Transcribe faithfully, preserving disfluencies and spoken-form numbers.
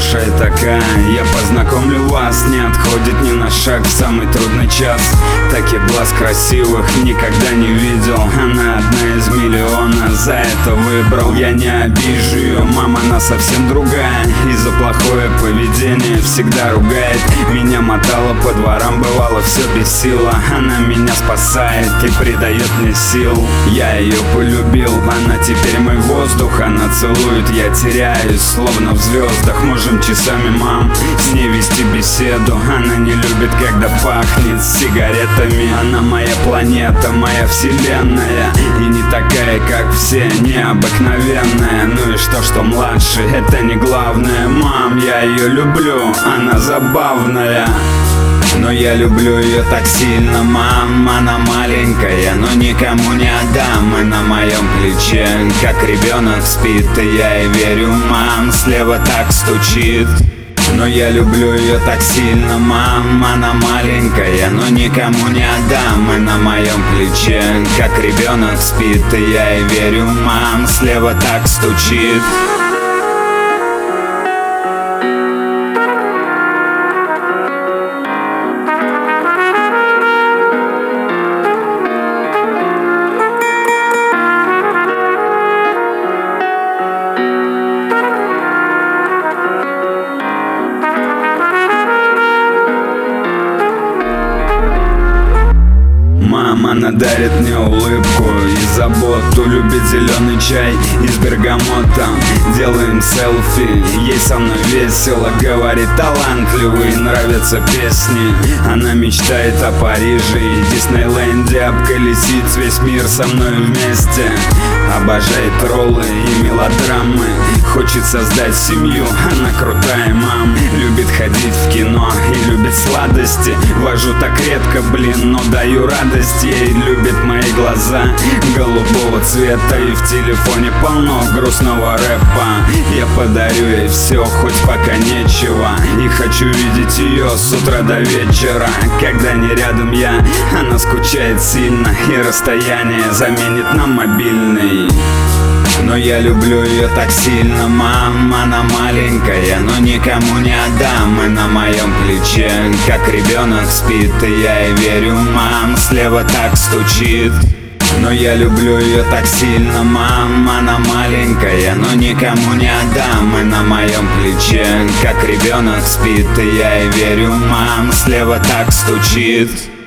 хорошая такая. Я познакомлю вас, не отходит ни на шаг в самый трудный час. Таких глаз красивых никогда не видел. Она одна из миллиона, за это выбрал. Я не обижу ее, мама, она совсем другая. И за плохое поведение всегда ругает. Меня мотала по дворам, бывало все бесило. Она меня спасает и придает мне сил. Я ее полюбил, она теперь мой воздух. Она целует, я теряюсь, словно в звездах. Можем часами, мам, с ней вести беседу. Она не любит, когда пахнет сигаретами. Она моя планета, моя вселенная. И не такая, как все, необыкновенная. Ну и что, что младше, это не главное. Мам, я ее люблю, она забавная. Но я люблю ее так сильно, мам. Она маленькая, но никому не отдам. И на моем плече, как ребенок спит. И я ей верю, мам, слева так стучит. Но я люблю ее так сильно, мам. Она маленькая, но никому не отдам. И на моем плече, как ребенок спит. И я ей верю, мам, слева так стучит. Мама, она дарит мне улыбку и заботу. Любит зеленый чай из бергамота. Делаем селфи, ей со мной весело. Говорит, талантливый, нравятся песни. Она мечтает о Париже и Диснейленде. Обколесить весь мир со мной вместе. Обожает роллы и мелодрамы. Хочет создать семью, она крутая, мам. Любит ходить в кино и любит сладости. Вожу так редко, блин, но даю радость. Ей любит мои глаза голубого цвета. И в телефоне полно грустного рэпа. Я подарю ей все, хоть пока нечего. И хочу видеть ее с утра до вечера. Когда не рядом я, она скучает сильно. И расстояние заменит нам мобильный. Но я люблю ее так сильно, мам. Она маленькая, но никому не отдам. И на моем плече, как ребенок спит. И я ей верю, мам, слева так стучит. Но я люблю ее так сильно, мам. Она маленькая, но никому не отдам. И на моем плече, как ребенок спит. И я ей верю, мам, слева так стучит.